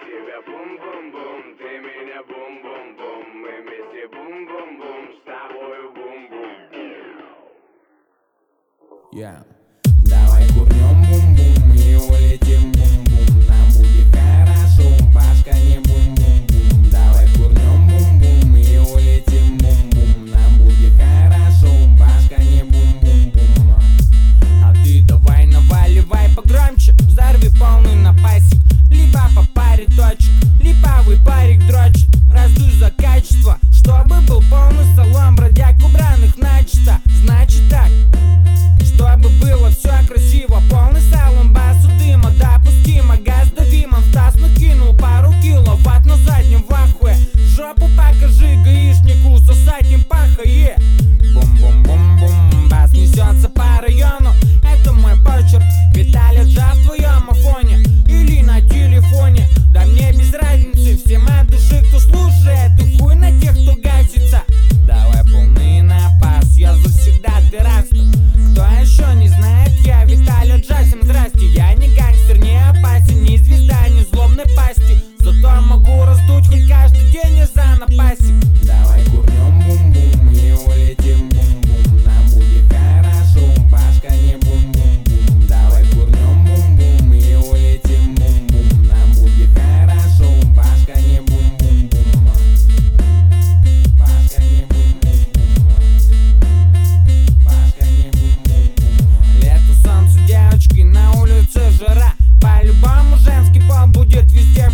тебя бум-бум-бум, ты меня бум-бум-бум, мы вместе бум-бум-бум, с тобою бум-бум. Давай курнем бум-бум и улетим бум-бум. Нам будет хорошо, башка не бум-бум-бум. Давай курнем бум-бум и улетим бум-бум. Нам будет хорошо, башка не бум-бум-бум. А ты давай наваливай погромче, взорви полный напасик. Либо по паре точек, липовый парик дрочит. Раздуй за качество, чтобы был полный салон. Бродяг убранных начисто, значит так. Чтобы было все красиво, полный салон, басу дыма допустимо, газ давимом, Стас накинул пару киловатт на заднем в ахуе. Жопу покажи гаишнику, сосать им пахае. Бум-бум-бум-бум, бас несется по району, это мой почерк. Виталя Джа в твоем афоне или на телефоне, да мне без разницы, всем от души, кто слушает, и хуй на тех, кто гасится. Давай полный напас, я завсегда террасту. Кто еще не знает, я Виталя Джа, всем здрасте. Я не гангстер, не опасен, не звезда, не злобной пасти. Зато могу раздуть хоть каждый день из-за напасик. Давай курнем бум-бум и улетим бум-бум. Нам будет хорошо, башка не бум-бум-бум. Давай курнем бум-бум и улетим бум-бум. Нам будет хорошо, башка не бум-бум-бум. Башка не бум-бум-бум. Башка не бум-бум-бум. Лето, солнце, девочки, на улице жара. По-любому женский пол будет везде